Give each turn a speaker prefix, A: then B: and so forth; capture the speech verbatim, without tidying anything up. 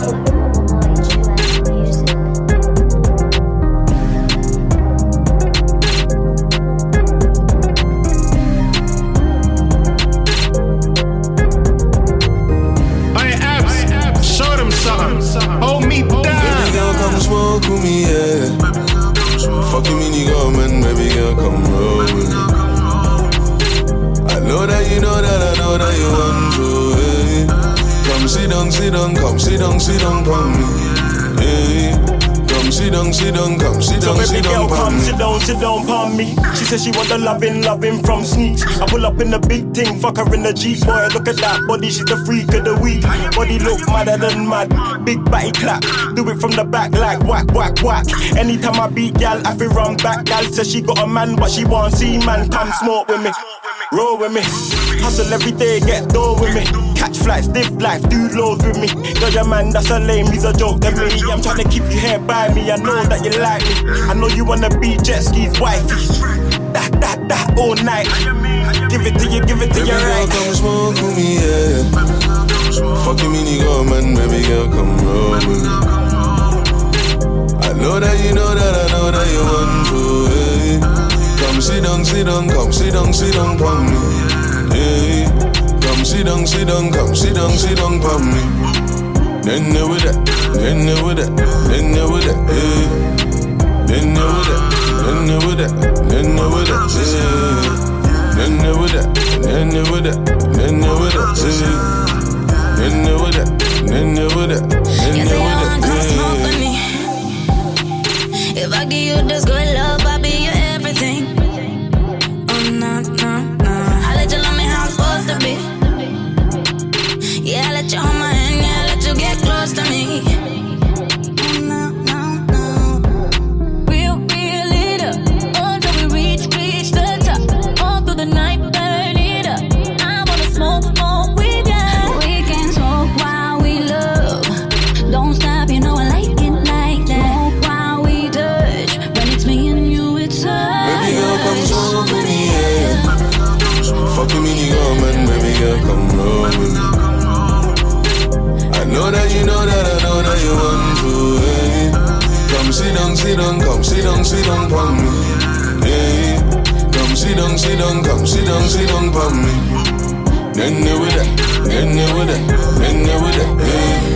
A: Sit down, palm me. She said she want the loving, loving from sneaks. I pull up in the big thing, fuck her in the Jeep. Boy, look at that body, she's the freak of the week. Body look madder than mad, big body clap. Do it from the back like whack, whack, whack. Anytime I beat gal, I feel run back. Gal says she got a man, but she want see man. Come smoke with me, roll with me. Hustle every day, get dough with me. Catch flights, live life, do loads with me. Girl, your man, that's a lame, he's a joke to me. I'm trying to keep you here by me, I know that you like me. I know you wanna be jet skis, wifey. That, that, that, all night. Give it to you, give it to you, right?
B: Baby girl, come smoke with me, yeah. Fucking me, nigga, man, baby girl, come roll with me. I know that you know that, I know that you want to, hey. Come sit down, sit down, come sit down, sit down, pon me, hey. Come sit down, sit down, come sit down, sit down, pon me. Then you with that, then you with that, then you with that, hey. Then you with that, then you with that, then you with that, hey. Then you with that, then you with that, then you with that, hey. Then you with that, then you with that, then you with that, hey.
C: If I give you this good love, I'll be your everything. Oh no, no, no. I let you love me how I'm supposed to be. Yeah, I let you hold my hand, yeah, I let you get close to me. Oh no, no, no. Real, real leader. Until we reach, reach the top. All through the night, burn it up. I wanna smoke, smoke with ya. We can smoke while we love. Don't stop, you know I like it like that. Smoke while we touch. When it's me and you, it's us.
B: Baby girl, come smoke with me, yeah. Fucking me, nigga, man, baby girl, come roll with me. I know that you know that, I know that you want to, hey. Come sit down, sit down, come sit down, sit down, pon me, hey. Come sit down, sit down, come sit down, sit down, pon me. Then you with that, then you with that, then you with that, hey.